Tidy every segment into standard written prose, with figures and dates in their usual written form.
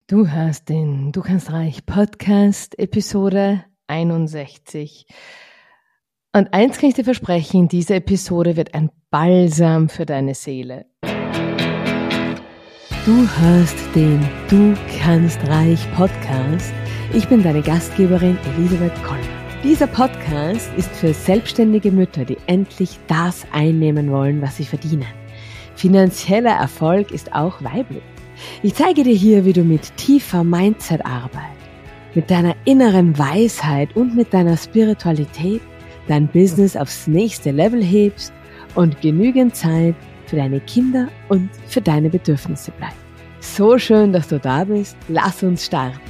Du hörst den Du kannst reich Podcast, Episode 61. Und eins kann ich dir versprechen, diese Episode wird ein Balsam für deine Seele. Du hörst den Du kannst reich Podcast. Ich bin deine Gastgeberin Elisabeth Koller. Dieser Podcast ist für selbstständige Mütter, die endlich das einnehmen wollen, was sie verdienen. Finanzieller Erfolg ist auch weiblich. Ich zeige dir hier, wie du mit tiefer Mindset-Arbeit, mit deiner inneren Weisheit und mit deiner Spiritualität dein Business aufs nächste Level hebst und genügend Zeit für deine Kinder und für deine Bedürfnisse bleibt. So schön, dass du da bist. Lass uns starten.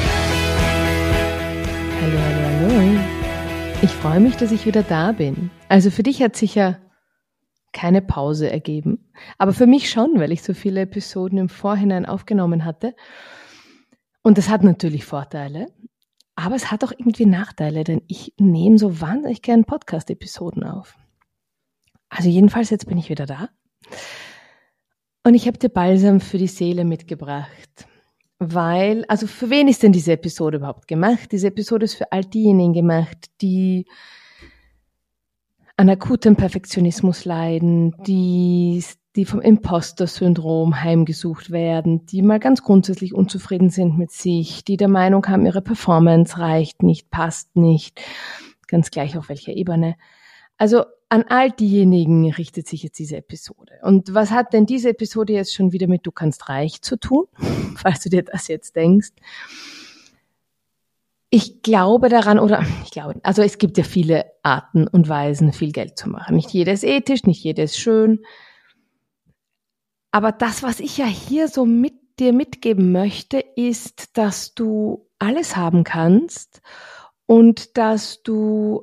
Hallo. Ich freue mich, dass ich wieder da bin. Also für dich hat sicher keine Pause ergeben, aber für mich schon, weil ich so viele Episoden im Vorhinein aufgenommen hatte. Und das hat natürlich Vorteile, aber es hat auch irgendwie Nachteile, denn ich nehme so wahnsinnig gern Podcast-Episoden auf. Also jedenfalls, jetzt bin ich wieder da und ich habe dir Balsam für die Seele mitgebracht, weil, also für wen ist denn diese Episode überhaupt gemacht? Diese Episode ist für all diejenigen gemacht, die an akutem Perfektionismus leiden, die vom Imposter-Syndrom heimgesucht werden, die mal ganz grundsätzlich unzufrieden sind mit sich, die der Meinung haben, ihre Performance reicht nicht, passt nicht, ganz gleich auf welcher Ebene. Also an all diejenigen richtet sich jetzt diese Episode. Und was hat denn diese Episode jetzt schon wieder mit Du kannst reich zu tun, falls du dir das jetzt denkst? Ich glaube daran, also es gibt ja viele Arten und Weisen, viel Geld zu machen. Nicht jede ist ethisch, nicht jede ist schön. Aber das, was ich ja hier so mit dir mitgeben möchte, ist, dass du alles haben kannst und dass du,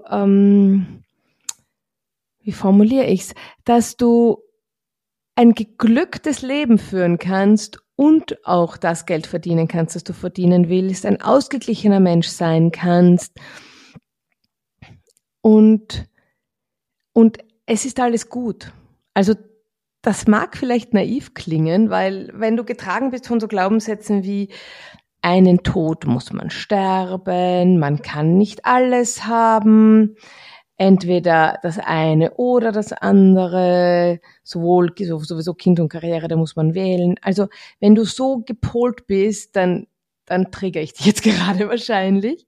wie formuliere ich's, dass du ein geglücktes Leben führen kannst und auch das Geld verdienen kannst, das du verdienen willst, ein ausgeglichener Mensch sein kannst. Und es ist alles gut. Also das mag vielleicht naiv klingen, weil wenn du getragen bist von so Glaubenssätzen wie einen Tod muss man sterben, man kann nicht alles haben, entweder das eine oder das andere, sowieso Kind und Karriere, da muss man wählen. Also wenn du so gepolt bist, dann triggere ich dich jetzt gerade wahrscheinlich.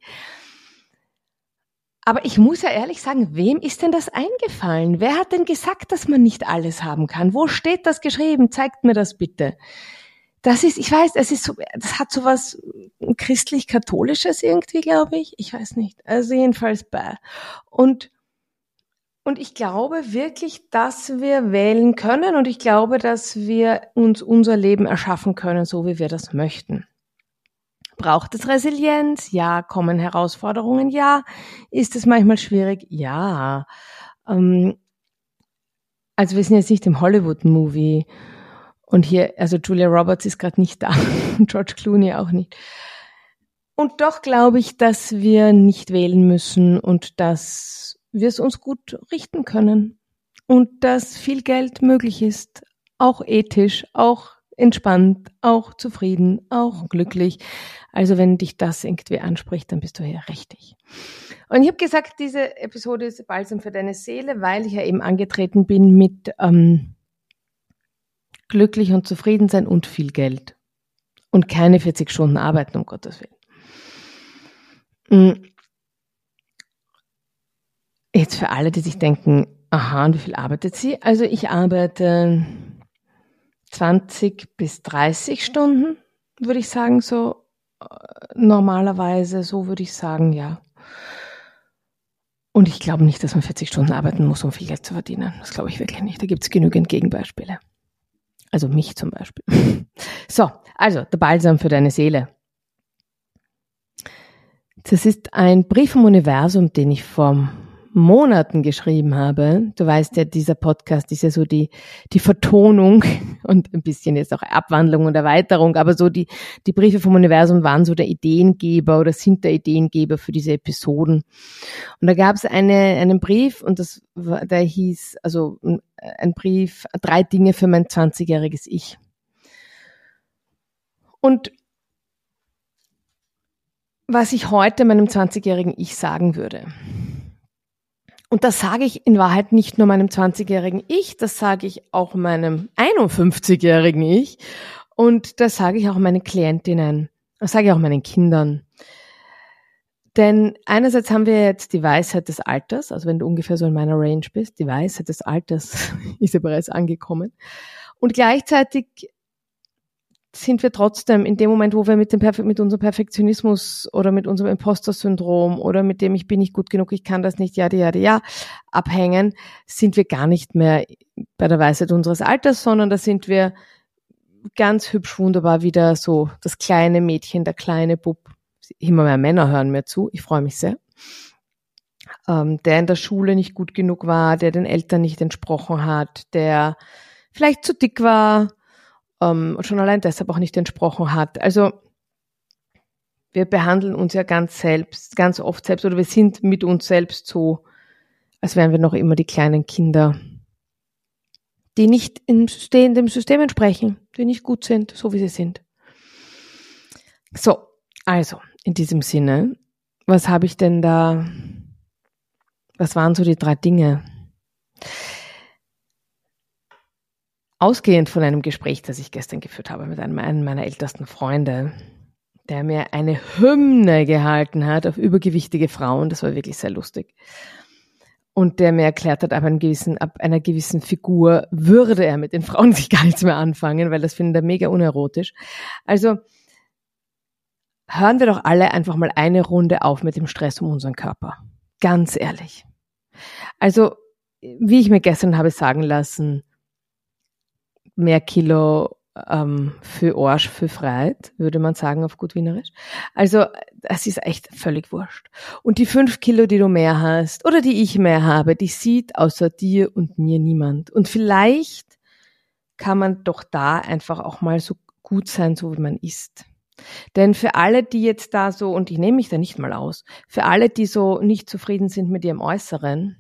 Aber ich muss ja ehrlich sagen, wem ist denn das eingefallen? Wer hat denn gesagt, dass man nicht alles haben kann? Wo steht das geschrieben? Zeigt mir das bitte. Das ist, ich weiß, das hat so was christlich-katholisches irgendwie, glaube ich. Ich weiß nicht. Also jedenfalls Und ich glaube wirklich, dass wir wählen können und ich glaube, dass wir uns unser Leben erschaffen können, so wie wir das möchten. Braucht es Resilienz? Ja. Kommen Herausforderungen? Ja. Ist es manchmal schwierig? Ja. Also wir sind jetzt nicht im Hollywood-Movie und hier, also Julia Roberts ist gerade nicht da und George Clooney auch nicht. Und doch glaube ich, dass wir nicht wählen müssen und dass wir es uns gut richten können und dass viel Geld möglich ist, auch ethisch, auch entspannt, auch zufrieden, auch glücklich. Also wenn dich das irgendwie anspricht, dann bist du hier richtig. Und ich habe gesagt, diese Episode ist Balsam für deine Seele, weil ich ja eben angetreten bin mit glücklich und zufrieden sein und viel Geld und keine 40 Stunden arbeiten, um Gottes Willen. Jetzt für alle, die sich denken, aha, und wie viel arbeitet sie? Also ich arbeite 20 bis 30 Stunden, würde ich sagen, so normalerweise, so würde ich sagen, ja. Und ich glaube nicht, dass man 40 Stunden arbeiten muss, um viel Geld zu verdienen. Das glaube ich wirklich nicht. Da gibt es genügend Gegenbeispiele. Also mich zum Beispiel. So, also der Balsam für deine Seele. Das ist ein Brief vom Universum, den ich vor Monaten geschrieben habe. Du weißt ja, dieser Podcast ist ja so die Vertonung und ein bisschen jetzt auch Abwandlung und Erweiterung, aber so die Briefe vom Universum waren so der Ideengeber oder sind der Ideengeber für diese Episoden. Und da gab es einen Brief und der hieß, also ein Brief, 3 Dinge für mein 20-jähriges Ich. Und was ich heute meinem 20-jährigen Ich sagen würde. Und das sage ich in Wahrheit nicht nur meinem 20-jährigen Ich, das sage ich auch meinem 51-jährigen Ich und das sage ich auch meinen Klientinnen, das sage ich auch meinen Kindern. Denn einerseits haben wir jetzt die Weisheit des Alters, also wenn du ungefähr so in meiner Range bist, die Weisheit des Alters ist ja bereits angekommen. Und gleichzeitig sind wir trotzdem in dem Moment, wo wir mit unserem Perfektionismus oder mit unserem Imposter-Syndrom oder mit dem ich bin nicht gut genug, ich kann das nicht, ja, abhängen, sind wir gar nicht mehr bei der Weisheit unseres Alters, sondern da sind wir ganz hübsch, wunderbar wieder so das kleine Mädchen, der kleine Bub. Immer mehr Männer hören mir zu, ich freue mich sehr. Der in der Schule nicht gut genug war, der den Eltern nicht entsprochen hat, der vielleicht zu dick war, schon allein deshalb auch nicht entsprochen hat. Also wir behandeln uns ja ganz oft selbst oder wir sind mit uns selbst so, als wären wir noch immer die kleinen Kinder, die nicht dem System entsprechen, die nicht gut sind, so wie sie sind. So, also in diesem Sinne, was habe ich denn da, was waren so die 3 Dinge? Ausgehend von einem Gespräch, das ich gestern geführt habe mit einem meiner ältesten Freunde, der mir eine Hymne gehalten hat auf übergewichtige Frauen, das war wirklich sehr lustig. Und der mir erklärt hat, ab einer gewissen Figur würde er mit den Frauen sich gar nichts mehr anfangen, weil das findet er mega unerotisch. Also hören wir doch alle einfach mal eine Runde auf mit dem Stress um unseren Körper. Ganz ehrlich. Also, wie ich mir gestern habe sagen lassen, mehr Kilo für Arsch, für Freit, würde man sagen auf gut Wienerisch. Also, es ist echt völlig wurscht. Und die 5 Kilo, die du mehr hast oder die ich mehr habe, die sieht außer dir und mir niemand. Und vielleicht kann man doch da einfach auch mal so gut sein, so wie man ist. Denn für alle, die jetzt da so, und ich nehme mich da nicht mal aus, für alle, die so nicht zufrieden sind mit ihrem Äußeren,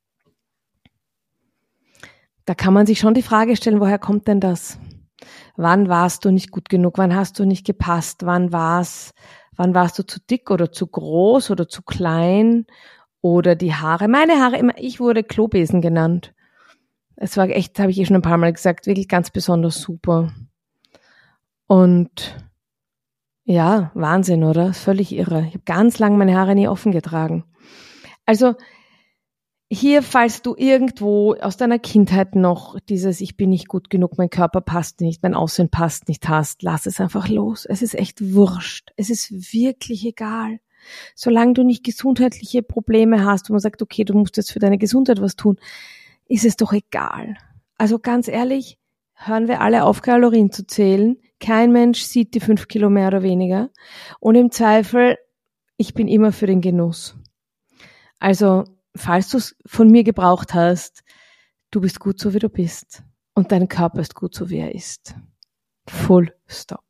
da kann man sich schon die Frage stellen, woher kommt denn das? Wann warst du nicht gut genug? Wann hast du nicht gepasst? Wann warst du zu dick oder zu groß oder zu klein? Oder die Haare? Meine Haare immer, ich wurde Klobesen genannt. Es war echt, habe ich schon ein paar Mal gesagt, wirklich ganz besonders super. Und ja, Wahnsinn, oder? Völlig irre. Ich habe ganz lange meine Haare nie offen getragen. Also hier, falls du irgendwo aus deiner Kindheit noch dieses ich bin nicht gut genug, mein Körper passt nicht, mein Aussehen passt nicht hast, lass es einfach los. Es ist echt wurscht. Es ist wirklich egal. Solange du nicht gesundheitliche Probleme hast, wo man sagt, okay, du musst jetzt für deine Gesundheit was tun, ist es doch egal. Also ganz ehrlich, hören wir alle auf, Kalorien zu zählen. Kein Mensch sieht die 5 Kilo mehr oder weniger. Und im Zweifel, ich bin immer für den Genuss. Also, falls du es von mir gebraucht hast, du bist gut so, wie du bist. Und dein Körper ist gut so, wie er ist. Full stop.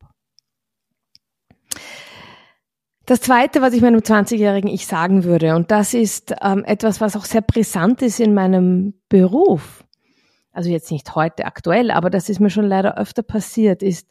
Das Zweite, was ich meinem 20-jährigen Ich sagen würde, und das ist etwas, was auch sehr brisant ist in meinem Beruf, also jetzt nicht heute aktuell, aber das ist mir schon leider öfter passiert, ist,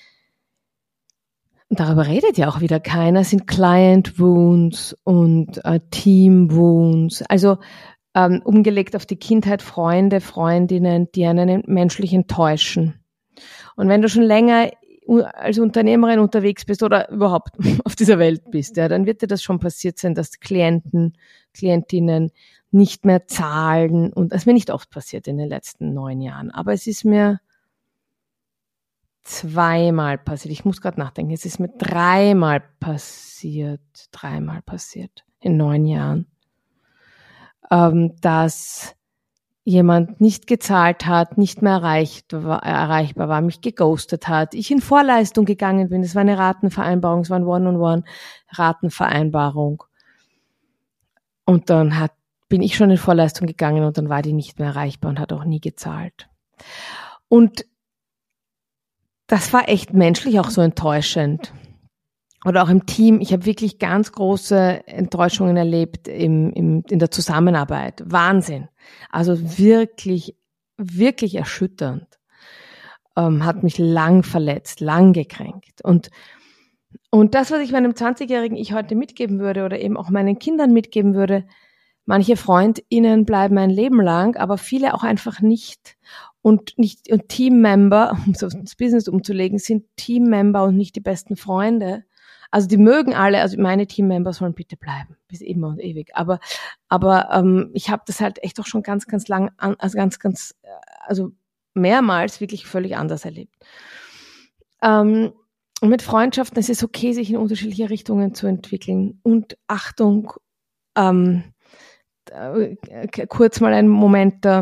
darüber redet ja auch wieder keiner, sind Client Wounds und Team Wounds, also umgelegt auf die Kindheit, Freunde, Freundinnen, die einen menschlich enttäuschen. Und wenn du schon länger als Unternehmerin unterwegs bist oder überhaupt auf dieser Welt bist, ja, dann wird dir das schon passiert sein, dass Klienten, Klientinnen nicht mehr zahlen. Und das ist mir nicht oft passiert in den letzten 9 Jahren, aber es ist mir 2-mal passiert. Ich muss gerade nachdenken, es ist mir 3-mal passiert in 9 Jahren, dass jemand nicht gezahlt hat, nicht mehr erreichbar war, mich geghostet hat, ich in Vorleistung gegangen bin, es war eine Ratenvereinbarung, es war eine One-on-One-Ratenvereinbarung. Und dann bin ich schon in Vorleistung gegangen und dann war die nicht mehr erreichbar und hat auch nie gezahlt. Und das war echt menschlich auch so enttäuschend. Oder auch im Team. Ich habe wirklich ganz große Enttäuschungen erlebt in der Zusammenarbeit. Wahnsinn. Also wirklich, wirklich erschütternd. Hat mich lang verletzt, lang gekränkt. Und Und das, was ich meinem 20-jährigen Ich heute mitgeben würde oder eben auch meinen Kindern mitgeben würde, manche FreundInnen bleiben ein Leben lang, aber viele auch einfach nicht. Und Teammember, um es aufs Business umzulegen, sind Teammember und nicht die besten Freunde. Also die mögen alle, also meine Teammember sollen bitte bleiben, bis immer und ewig. Aber ich habe das halt echt auch schon ganz lang, also mehrmals wirklich völlig anders erlebt. Und mit Freundschaften, es ist okay, sich in unterschiedliche Richtungen zu entwickeln. Und Achtung, kurz mal einen Moment der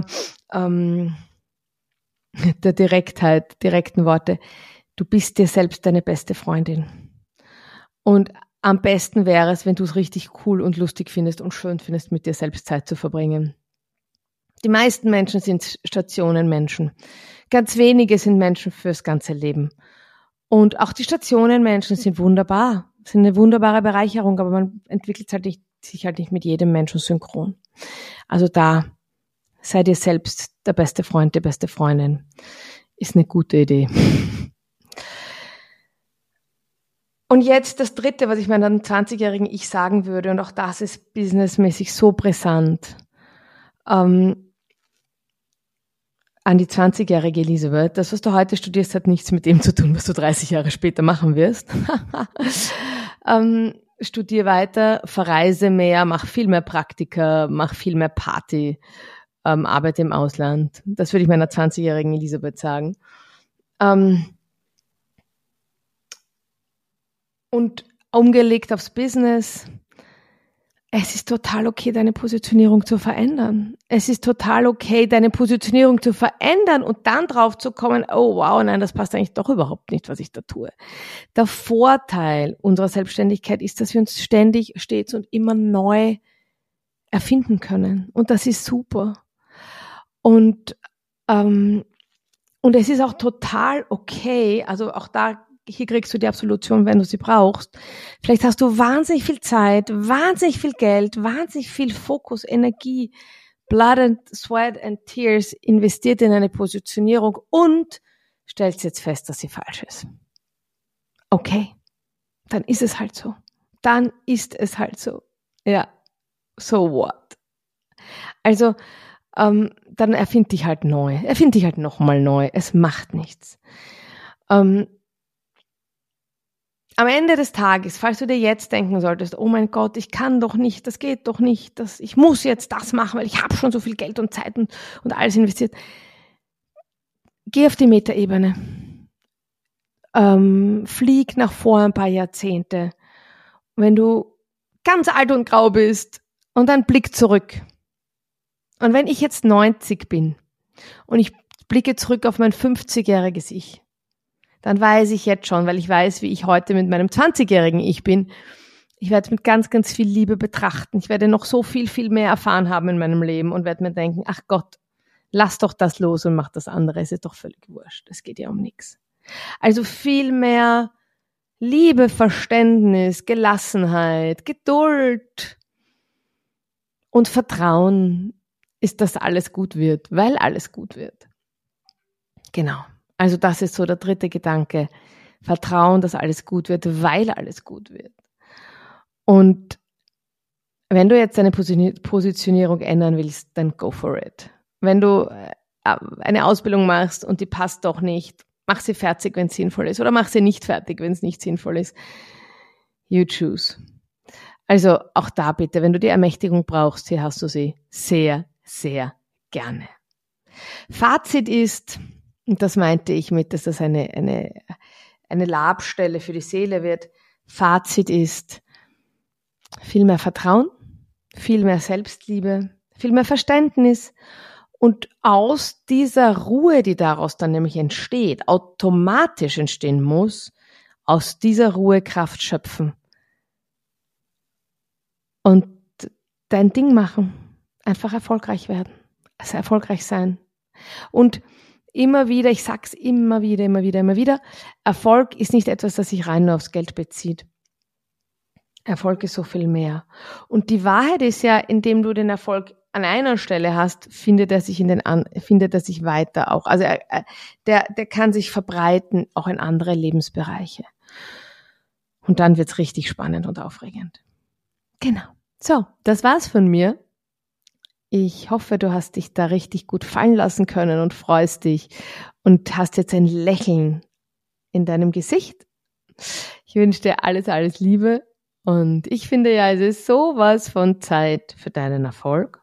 direkten Worte. Du bist dir selbst deine beste Freundin. Und am besten wäre es, wenn du es richtig cool und lustig findest und schön findest, mit dir selbst Zeit zu verbringen. Die meisten Menschen sind Stationenmenschen. Ganz wenige sind Menschen fürs ganze Leben. Und auch die Stationenmenschen sind wunderbar, sind eine wunderbare Bereicherung, aber man entwickelt sich halt nicht mit jedem Menschen synchron. Also da sei dir selbst der beste Freund, die beste Freundin. Ist eine gute Idee. Und jetzt das Dritte, was ich meinem 20-jährigen Ich sagen würde, und auch das ist businessmäßig so brisant, an die 20-jährige Elisabeth. Das, was du heute studierst, hat nichts mit dem zu tun, was du 30 Jahre später machen wirst. Studier weiter, verreise mehr, mach viel mehr Praktika, mach viel mehr Party, arbeite im Ausland. Das würde ich meiner 20-jährigen Elisabeth sagen. Und umgelegt aufs Business, es ist total okay, deine Positionierung zu verändern. Es ist total okay, deine Positionierung zu verändern und dann drauf zu kommen, oh wow, nein, das passt eigentlich doch überhaupt nicht, was ich da tue. Der Vorteil unserer Selbstständigkeit ist, dass wir uns ständig, stets und immer neu erfinden können. Und das ist super. Und es ist auch total okay, also auch hier kriegst du die Absolution, wenn du sie brauchst. Vielleicht hast du wahnsinnig viel Zeit, wahnsinnig viel Geld, wahnsinnig viel Fokus, Energie, Blood and Sweat and Tears investiert in eine Positionierung und stellst jetzt fest, dass sie falsch ist. Okay, dann ist es halt so. Dann ist es halt so. Ja, so what? Also, dann erfind dich halt neu. Erfind dich halt nochmal neu. Es macht nichts. Am Ende des Tages, falls du dir jetzt denken solltest, oh mein Gott, ich kann doch nicht, das geht doch nicht, ich muss jetzt das machen, weil ich habe schon so viel Geld und Zeit und alles investiert. Geh auf die Metaebene. Flieg nach vor ein paar Jahrzehnte. Wenn du ganz alt und grau bist und dann Blick zurück. Und wenn ich jetzt 90 bin und ich blicke zurück auf mein 50-jähriges Ich, dann weiß ich jetzt schon, weil ich weiß, wie ich heute mit meinem 20-jährigen Ich bin, ich werde es mit ganz, ganz viel Liebe betrachten. Ich werde noch so viel, viel mehr erfahren haben in meinem Leben und werde mir denken, ach Gott, lass doch das los und mach das andere. Es ist doch völlig wurscht. Es geht ja um nichts. Also viel mehr Liebe, Verständnis, Gelassenheit, Geduld und Vertrauen ist, dass alles gut wird, weil alles gut wird. Genau. Also das ist so der dritte Gedanke. Vertrauen, dass alles gut wird, weil alles gut wird. Und wenn du jetzt deine Positionierung ändern willst, dann go for it. Wenn du eine Ausbildung machst und die passt doch nicht, mach sie fertig, wenn es sinnvoll ist. Oder mach sie nicht fertig, wenn es nicht sinnvoll ist. You choose. Also auch da bitte, wenn du die Ermächtigung brauchst, hier hast du sie sehr, sehr gerne. Fazit ist, und das meinte ich mit, dass das eine Labstelle für die Seele wird. Fazit ist viel mehr Vertrauen, viel mehr Selbstliebe, viel mehr Verständnis und aus dieser Ruhe, die daraus dann nämlich entsteht, automatisch entstehen muss, aus dieser Ruhe Kraft schöpfen und dein Ding machen, einfach erfolgreich werden, also erfolgreich sein und immer wieder, ich sag's immer wieder, Erfolg ist nicht etwas, das sich rein nur aufs Geld bezieht. Erfolg ist so viel mehr. Und die Wahrheit ist ja, indem du den Erfolg an einer Stelle hast, findet er sich weiter auch. Also der kann sich verbreiten, auch in andere Lebensbereiche. Und dann wird's richtig spannend und aufregend. Genau. So, das war's von mir. Ich hoffe, du hast dich da richtig gut fallen lassen können und freust dich und hast jetzt ein Lächeln in deinem Gesicht. Ich wünsche dir alles, alles Liebe. Und ich finde ja, es ist sowas von Zeit für deinen Erfolg.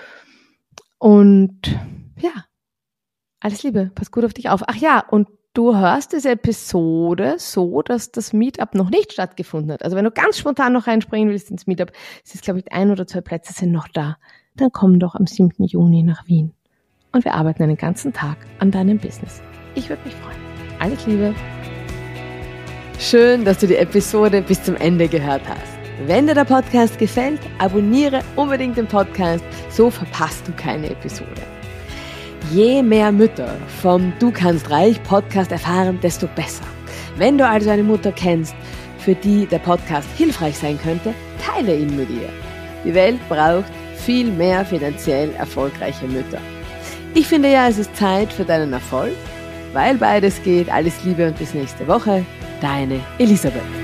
Und ja, alles Liebe, pass gut auf dich auf. Ach ja, und du hörst diese Episode so, dass das Meetup noch nicht stattgefunden hat. Also wenn du ganz spontan noch reinspringen willst ins Meetup, es ist, glaube ich, 1 oder 2 Plätze sind noch da, dann komm doch am 7. Juni nach Wien. Und wir arbeiten einen ganzen Tag an deinem Business. Ich würde mich freuen. Alles Liebe. Schön, dass du die Episode bis zum Ende gehört hast. Wenn dir der Podcast gefällt, abonniere unbedingt den Podcast, so verpasst du keine Episode. Je mehr Mütter vom Du kannst reich Podcast erfahren, desto besser. Wenn du also eine Mutter kennst, für die der Podcast hilfreich sein könnte, teile ihn mit ihr. Die Welt braucht viel mehr finanziell erfolgreiche Mütter. Ich finde ja, es ist Zeit für deinen Erfolg, weil beides geht. Alles Liebe und bis nächste Woche. Deine Elisabeth.